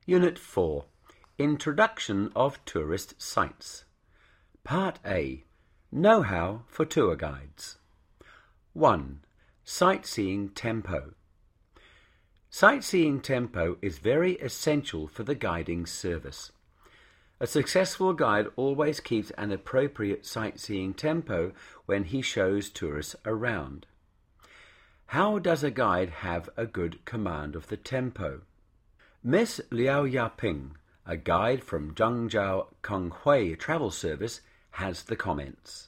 Unit 4. Introduction of Tourist Sites. Part A. Know-how for tour guides. 1. Sightseeing tempo. Sightseeing tempo is very essential for the guiding service. A successful guide always keeps an appropriate sightseeing tempo when he shows tourists around. How does a guide have a good command of the tempo? Miss Liao Yaping, a guide from Zhangjiao Konghui Travel Service, has the comments.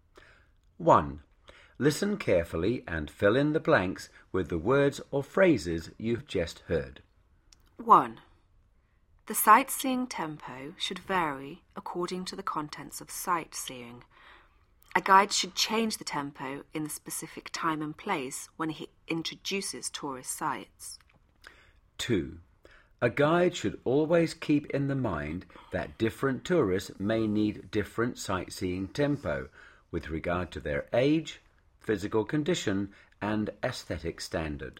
1. Listen carefully and fill in the blanks with the words or phrases you've just heard. 1. The sightseeing tempo should vary according to the contents of sightseeing. A guide should change the tempo in the specific time and place when he introduces tourist sites. 2. A guide should always keep in the mind that different tourists may need different sightseeing tempo with regard to their age, physical condition, and aesthetic standard.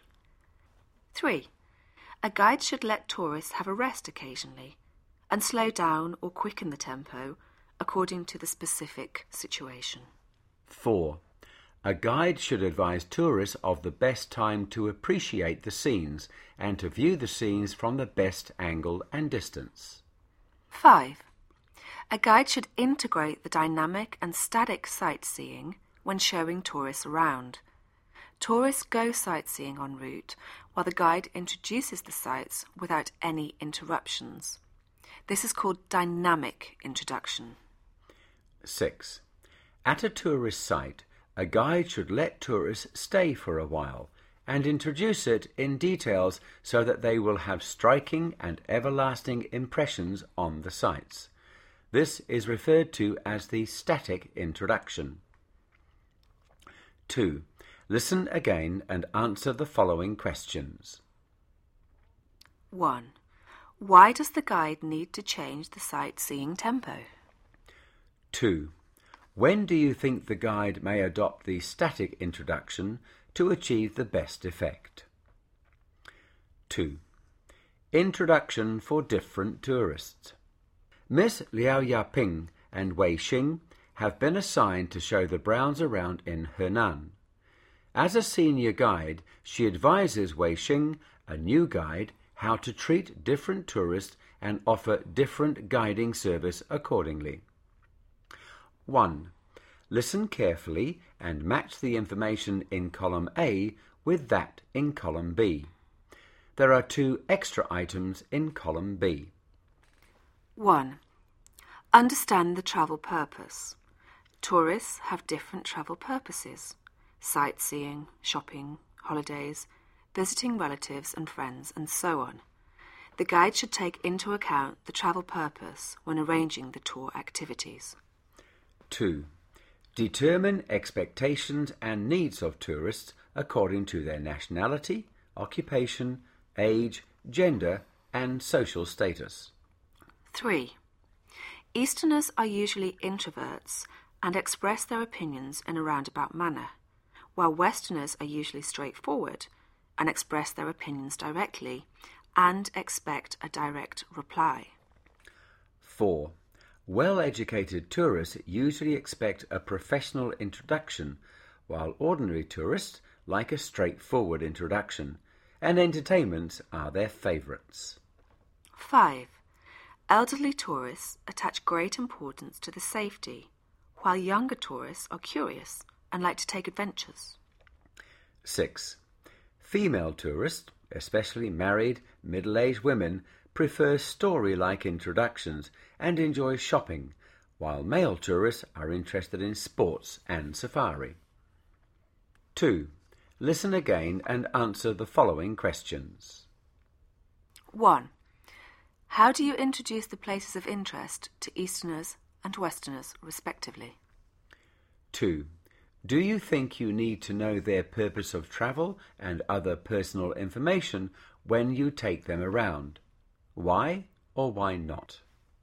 3. A guide should let tourists have a rest occasionally and slow down or quicken the tempo according to the specific situation. 4. A guide should advise tourists of the best time to appreciate the scenes and to view the scenes from the best angle and distance. 5. A guide should integrate the dynamic and static sightseeing when showing tourists around. Tourists go sightseeing en route while the guide introduces the sites without any interruptions. This is called dynamic introduction. 6. At a tourist site, a guide should let tourists stay for a while and introduce it in details so that they will have striking and everlasting impressions on the sites. This is referred to as the static introduction. 2. Listen again and answer the following questions. 1. Why does the guide need to change the sightseeing tempo? 2. When do you think the guide may adopt the static introduction to achieve the best effect? 2. Introduction for different tourists. Miss Liao Yaping and Wei Xing have been assigned to show the Browns around in Henan. As a senior guide, she advises Wei Xing, a new guide, how to treat different tourists and offer different guiding service accordingly. 1. Listen carefully and match the information in column A with that in column B. There are 2 extra items in column B. 1. Understand the travel purpose. Tourists have different travel purposes: sightseeing, shopping, holidays, visiting relatives and friends, and so on. The guide should take into account the travel purpose when arranging the tour activities. 2. Determine expectations and needs of tourists according to their nationality, occupation, age, gender, and social status. 3. Easterners are usually introverts and express their opinions in a roundabout manner, while Westerners are usually straightforward and express their opinions directly and expect a direct reply. 4. Well-educated tourists usually expect a professional introduction, while ordinary tourists like a straightforward introduction, and entertainments are their favourites. 5. Elderly tourists attach great importance to the safety, while younger tourists are curious and like to take adventures. 6. Female tourists, especially married, middle-aged women, prefer story-like introductions and enjoy shopping, while male tourists are interested in sports and safari. 2. Listen again and answer the following questions. 1. How do you introduce the places of interest to Easterners and Westerners, respectively? 2. Do you think you need to know their purpose of travel and other personal information when you take them around? Why or why not?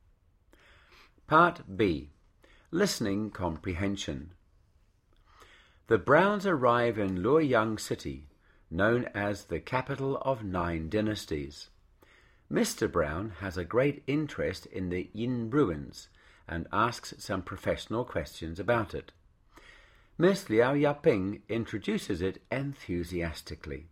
Part B. Listening Comprehension. The Browns arrive in Luoyang City, known as the capital of 9 dynasties. Mr. Brown has a great interest in the Yin ruins and asks some professional questions about it. Miss Liao Yaping introduces it enthusiastically.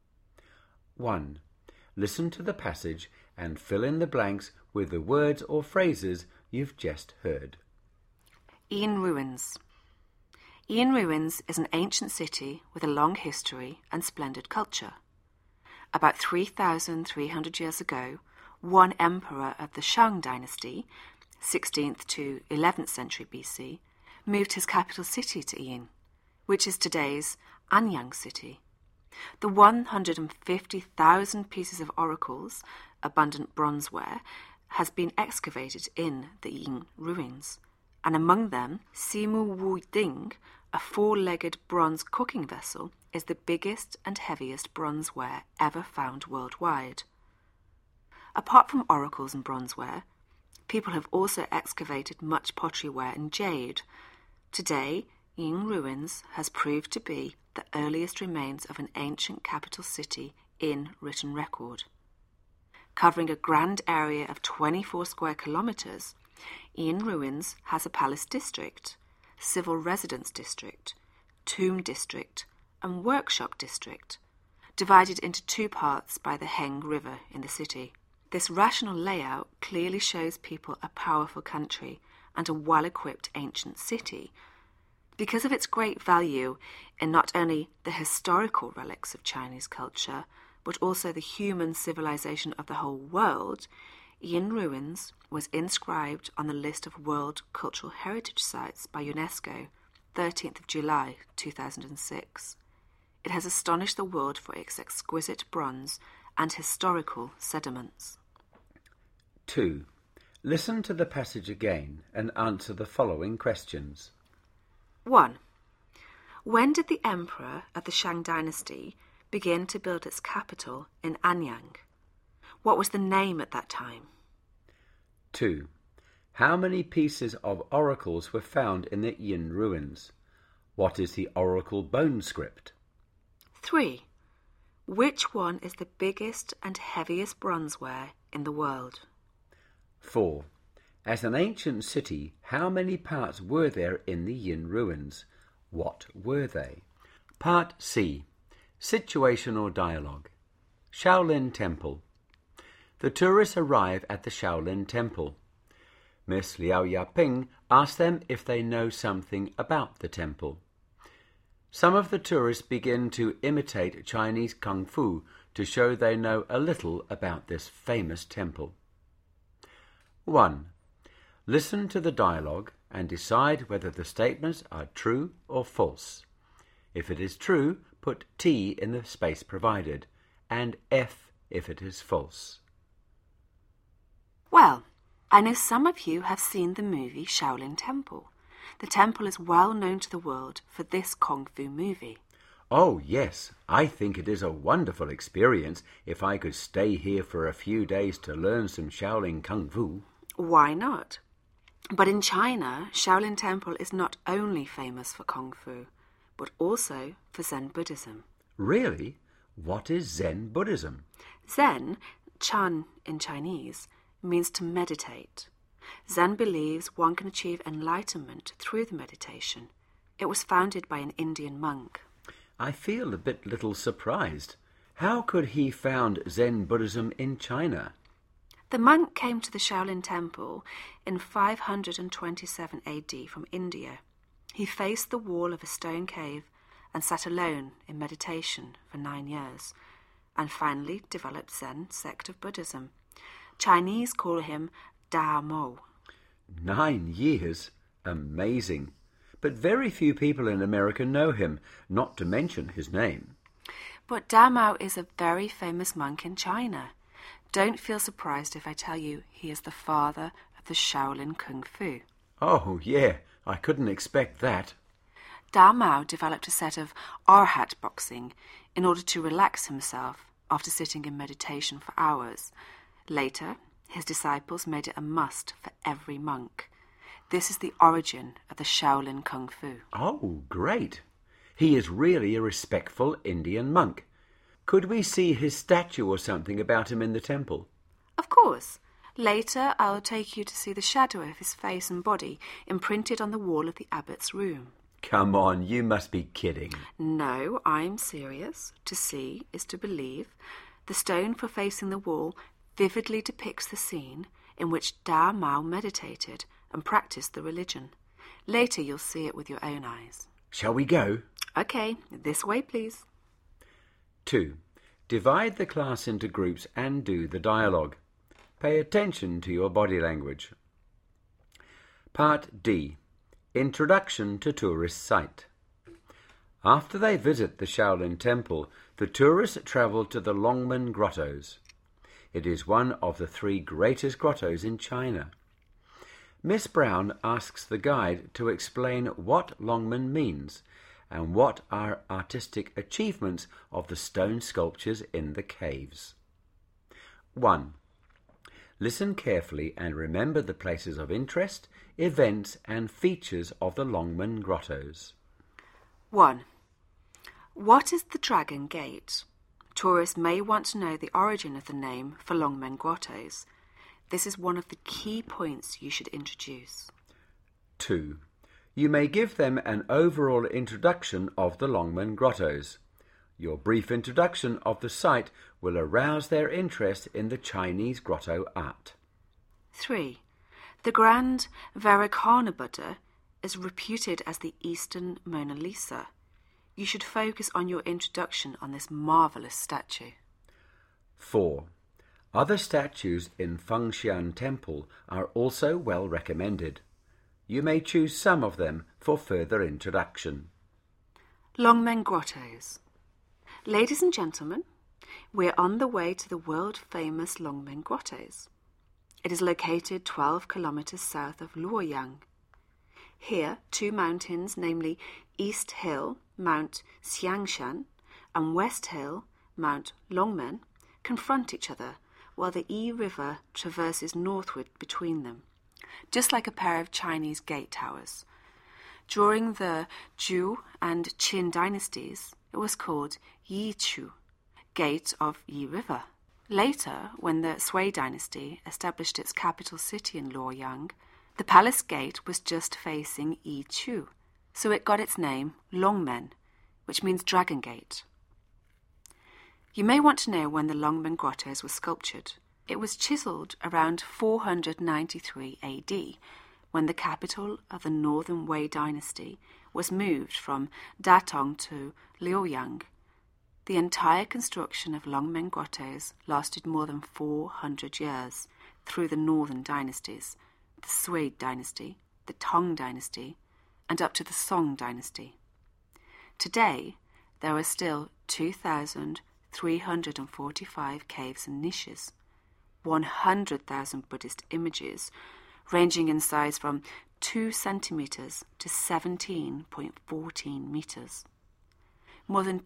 1. Listen to the passage and fill in the blanks with the words or phrases you've just heard. Yin Ruins. Yin Ruins is an ancient city with a long history and splendid culture. About 3,300 years ago, one emperor of the Shang dynasty, 16th to 11th century BC, moved his capital city to Yin, which is today's Anyang city. The 150,000 pieces of oracles, abundant bronzeware, has been excavated in the Yin ruins, and among them, Simu Wu Ding, a 4-legged bronze cooking vessel, is the biggest and heaviest bronzeware ever found worldwide. Apart from oracles and bronzeware, people have also excavated much potteryware and jade. Today, Yin Ruins has proved to be the earliest remains of an ancient capital city in written record. Covering a grand area of 24 square kilometres, Yin Ruins has a palace district, civil residence district, tomb district, and workshop district, divided into 2 parts by the Heng River in the city. This rational layout clearly shows people a powerful country and a well-equipped ancient city, because of its great value in not only the historical relics of Chinese culture, but also the human civilization of the whole world. Yin Ruins was inscribed on the list of World Cultural Heritage Sites by UNESCO, 13th of July 2006. It has astonished the world for its exquisite bronze and historical sediments. 2. Listen to the passage again and answer the following questions. 1. When did the emperor of the Shang dynasty begin to build its capital in Anyang? What was the name at that time? 2. How many pieces of oracles were found in the Yin ruins? What is the oracle bone script? 3. Which one is the biggest and heaviest bronzeware in the world? 4. As an ancient city, how many parts were there in the Yin ruins? What were they? Part C. Situational dialogue. Shaolin Temple. The tourists arrive at the Shaolin Temple. Miss Liao Yaping asks them if they know something about the temple. Some of the tourists begin to imitate Chinese Kung Fu to show they know a little about this famous temple. 1. Listen to the dialogue and decide whether the statements are true or false. If it is true, put T in the space provided, and F if it is false. Well, I know some of you have seen the movie Shaolin Temple. The temple is well known to the world for this Kung Fu movie. Oh, yes, I think it is a wonderful experience if I could stay here for a few days to learn some Shaolin Kung Fu. Why not? But in China, Shaolin Temple is not only famous for Kung Fu, but also for Zen Buddhism. Really? What is Zen Buddhism? Zen, Chan in Chinese, means to meditate. Zen believes one can achieve enlightenment through the meditation. It was founded by an Indian monk. I feel a little surprised. How could he found Zen Buddhism in China? The monk came to the Shaolin Temple in 527 AD from India. He faced the wall of a stone cave and sat alone in meditation for 9 years, and finally developed Zen sect of Buddhism. Chinese call him Da Mo. 9 years? Amazing. But very few people in America know him, not to mention his name. But Da Mo is a very famous monk in China. Don't feel surprised if I tell you he is the father of the Shaolin Kung Fu. Oh, yeah, I couldn't expect that. Da Mo developed a set of Arhat boxing in order to relax himself after sitting in meditation for hours. Later, his disciples made it a must for every monk. This is the origin of the Shaolin Kung Fu. Oh, great. He is really a respectful Indian monk. Could we see his statue or something about him in the temple? Of course. Later I'll take you to see the shadow of his face and body imprinted on the wall of the abbot's room. Come on, you must be kidding. No, I'm serious. To see is to believe. The stone for facing the wall vividly depicts the scene in which Da Mao meditated and practiced the religion. Later you'll see it with your own eyes. Shall we go? Okay, this way please. 2. Divide the class into groups and do the dialogue. Pay attention to your body language. Part D. Introduction to Tourist Site. After they visit the Shaolin Temple, the tourists travel to the Longmen Grottoes. It is one of the 3 greatest grottos in China. Miss Brown asks the guide to explain what Longmen means and what are artistic achievements of the stone sculptures in the caves. 1. Listen carefully and remember the places of interest, events and features of the Longmen Grottoes. 1. What is the Dragon Gate? Tourists may want to know the origin of the name for Longmen Grottoes. This is one of the key points you should introduce. 2. You may give them an overall introduction of the Longmen Grottoes. Your brief introduction of the site will arouse their interest in the Chinese grotto art. 3. The Grand Vairocana Buddha is reputed as the Eastern Mona Lisa. You should focus on your introduction on this marvellous statue. 4. Other statues in Fengxian Temple are also well recommended. You may choose some of them for further introduction. Longmen Grottoes. Ladies and gentlemen, we're on the way to the world-famous Longmen Grottoes. It is located 12 kilometres south of Luoyang. Here, 2 mountains, namely East Hill, Mount Xiangshan, and West Hill, Mount Longmen, confront each other, while the Yi River traverses northward between them, just like a pair of Chinese gate towers. During the Zhou and Qin dynasties, it was called Yichu, Gate of Yi River. Later, when the Sui dynasty established its capital city in Luoyang, the palace gate was just facing Yichu, so it got its name Longmen, which means Dragon Gate. You may want to know when the Longmen Grottoes were sculptured. It was chiselled around 493 AD, when the capital of the Northern Wei dynasty was moved from Datong to Liuyang. The entire construction of Longmen Grottoes lasted more than 400 years through the northern dynasties, the Sui dynasty, the Tang dynasty, and up to the Song dynasty. Today, there are still 2,345 caves and niches, 100,000 Buddhist images, ranging in size from 2 centimetres to 17.14 metres. More than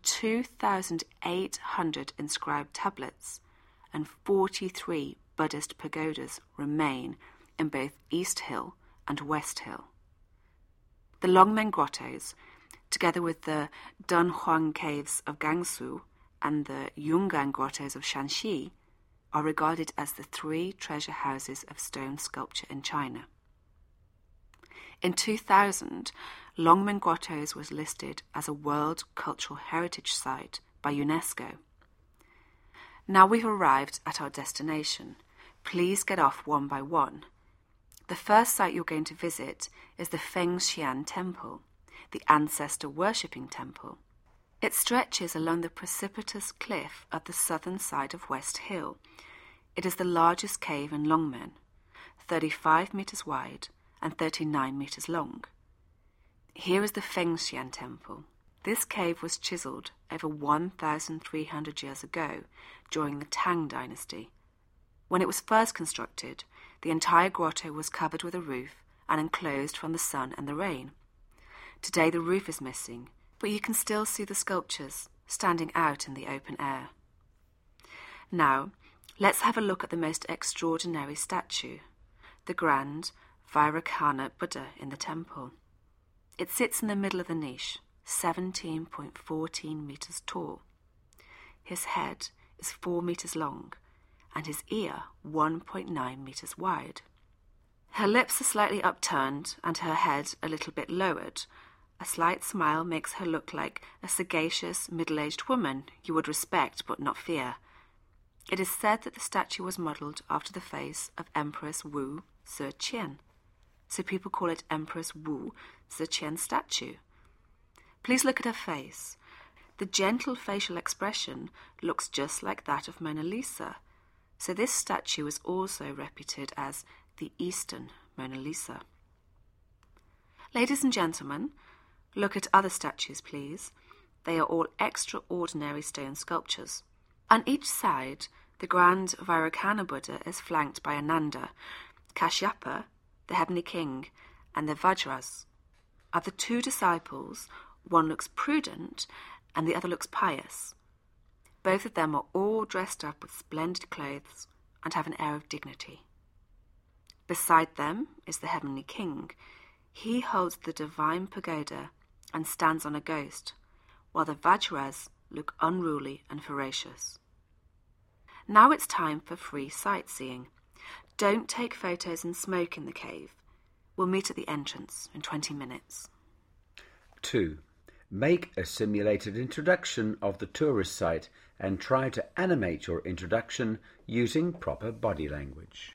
2,800 inscribed tablets and 43 Buddhist pagodas remain in both East Hill and West Hill. The Longmen Grottoes, together with the Dunhuang Caves of Gansu and the Yungan Grottoes of Shanxi, are regarded as the 3 treasure houses of stone sculpture in China. In 2000, Longmen Grottoes was listed as a World Cultural Heritage Site by UNESCO. Now we've arrived at our destination. Please get off one by one. The first site you're going to visit is the Fengxian Temple, the ancestor worshipping temple. It stretches along the precipitous cliff of the southern side of West Hill. It is the largest cave in Longmen, 35 metres wide and 39 metres long. Here is the Fengxian Temple. This cave was chiselled over 1,300 years ago during the Tang dynasty. When it was first constructed, the entire grotto was covered with a roof and enclosed from the sun and the rain. Today the roof is missing, but you can still see the sculptures standing out in the open air. Now, let's have a look at the most extraordinary statue, the Grand Vairocana Buddha in the temple. It sits in the middle of the niche, 17.14 metres tall. His head is 4 metres long, and his ear 1.9 metres wide. Her lips are slightly upturned and her head a little bit lowered. A slight smile makes her look like a sagacious, middle-aged woman you would respect but not fear. It is said that the statue was modelled after the face of Empress Wu Zetian, so people call it Empress Wu Zetian statue. Please look at her face. The gentle facial expression looks just like that of Mona Lisa, so this statue is also reputed as the Eastern Mona Lisa. Ladies and gentlemen, look at other statues, please. They are all extraordinary stone sculptures. On each side, the grand Vairocana Buddha is flanked by Ananda, Kashyapa, the heavenly king, and the Vajras. Of the two disciples, one looks prudent and the other looks pious. Both of them are all dressed up with splendid clothes and have an air of dignity. Beside them is the heavenly king. He holds the divine pagoda and stands on a ghost, while the Vajras look unruly and ferocious. Now it's time for free sightseeing. Don't take photos and smoke in the cave. We'll meet at the entrance in 20 minutes. 2. Make a simulated introduction of the tourist site and try to animate your introduction using proper body language.